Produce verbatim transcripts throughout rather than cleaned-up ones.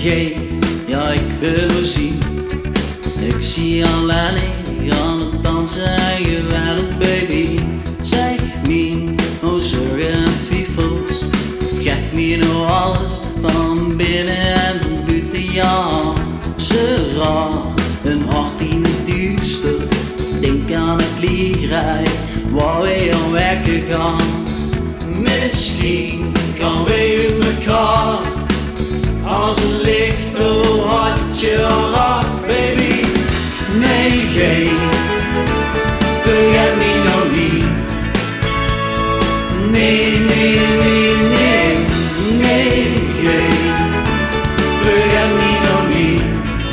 G, ja ik wil zien. Ik zie je alleen aan het dansen en geweldig baby. Zeg me, oh zorgen en twijfels. Geef me nou alles van binnen en van buiten, ja. Ze raar, een hart in het duister. Denk aan het liedrij waar we aan werken gaan. Misschien gaan we uit mekaar. Als het licht, oh had je raad, baby. Nee, geen, vergeet me nou niet. Nee, nee, nee, nee, nee, geen, vergeet me nou niet.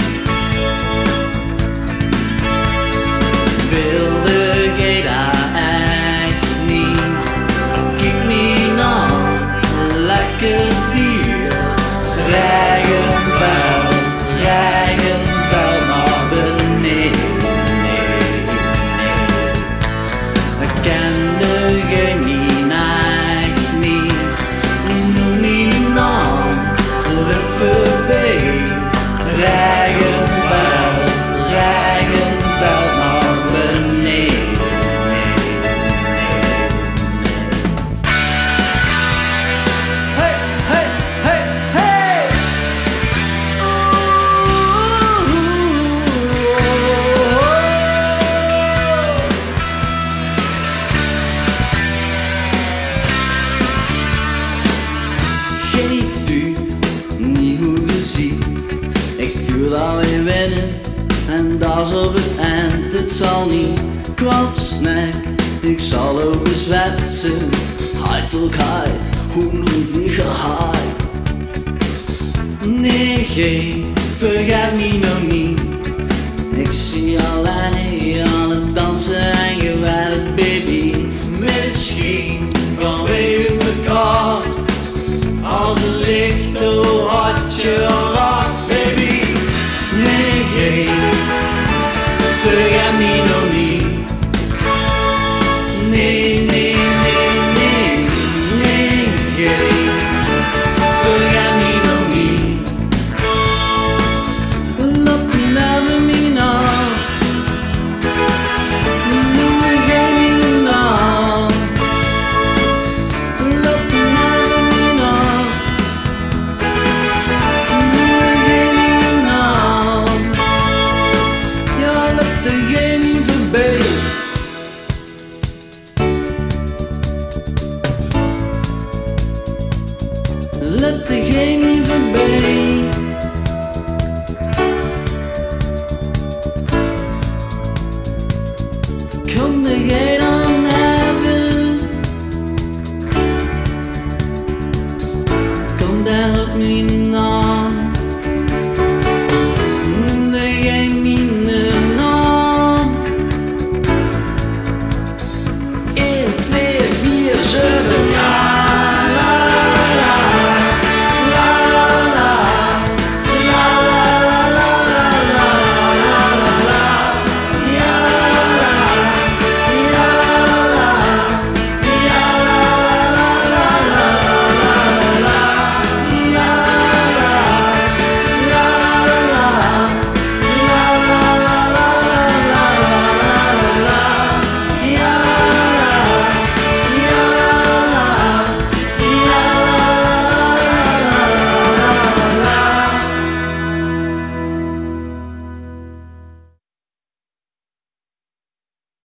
Wilde jij daar echt niet? Kijk niet naar, lekker dier. Regenveld, regenveld naar beneden. Nee, nee. Ik kende geen mijn echt niet. Noem niet naam, loop voorbij. Regenveld, regenveld naar beneden. Nee, nee, nee. Hey, hey, hey, hey! Geen duurt, niet hoe je ziet. Ik voel alweer winnen en dat is op het eind. Het zal niet kwadsnek, ik zal ook bezwetsen. Heiterkeit, hoe nun Sicherheit. Nee, geen, vergeet me nou niet. Ik zie alleen aan het dansen en geweldig baby. Misschien gaan we uit mekaar. Als het licht, oh had je raad, baby. Nee, geen, vergeet me nou niet. Nee, nee, nee, nee, nee, geen, vergeet me nou niet. Loop die namen me af. Noem me geen naam. Loop die namen me af. Noem me geen naam. Ja, loop de geen voorbij. Let de geen voorbij. Kom de jij dan even. Kom daar op me